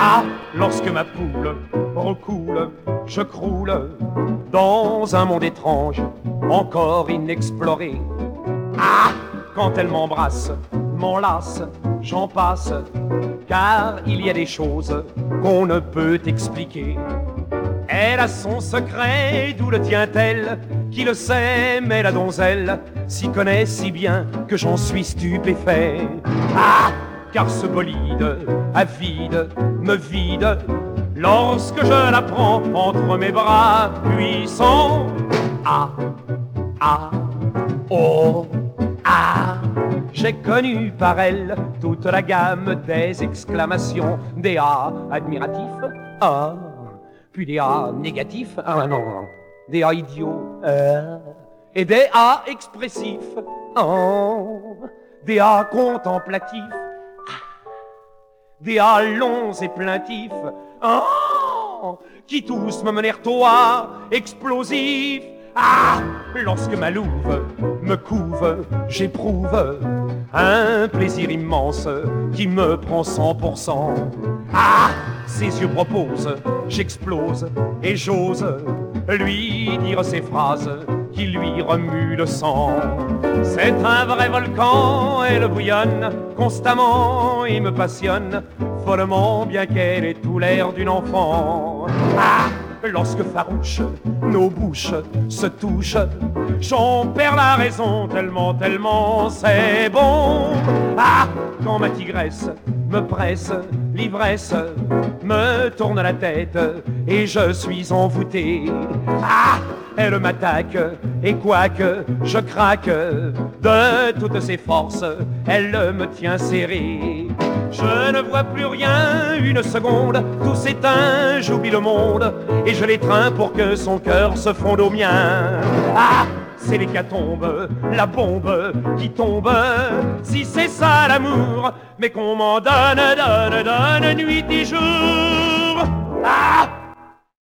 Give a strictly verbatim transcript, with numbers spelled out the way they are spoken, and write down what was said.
Ah, lorsque ma poule recoule, je croule dans un monde étrange, encore inexploré. Ah, quand elle m'embrasse, m'enlace, j'en passe, car il y a des choses qu'on ne peut expliquer. Elle a son secret, d'où le tient-elle? Qui le sait, mais la donzelle s'y connaît si bien que j'en suis stupéfait. Ah, car ce bolide avide me vide lorsque je la prends entre mes bras puissants. Ah, ah, oh, ah, j'ai connu par elle toute la gamme des exclamations, des A admiratifs, ah, puis des A négatifs, ah non, non, des A idiots, euh, et des A expressifs, oh, des A contemplatifs, des A longs et plaintifs, oh, qui tous me menèrent au A explosif. Ah, lorsque ma louve me couve, j'éprouve un plaisir immense qui me prend cent pour cent. Ah, ses yeux proposent, j'explose et j'ose lui dire ces phrases qui lui remuent le sang. C'est un vrai volcan, elle bouillonne constamment et me passionne follement, bien qu'elle ait tout l'air d'une enfant. Ah, lorsque farouche, nos bouches se touchent, j'en perds la raison tellement, tellement c'est bon. Ah, quand ma tigresse me presse, l'ivresse me tourne la tête et je suis envoûté. Ah, elle m'attaque et quoique je craque de toutes ses forces, elle me tient serré. Je ne vois plus rien une seconde, tout s'éteint, j'oublie le monde et je l'étreins pour que son cœur se fonde au mien. Ah, c'est l'hécatombe, la bombe qui tombe, si c'est ça l'amour, mais qu'on m'en donne, donne, donne nuit et jour. Ah!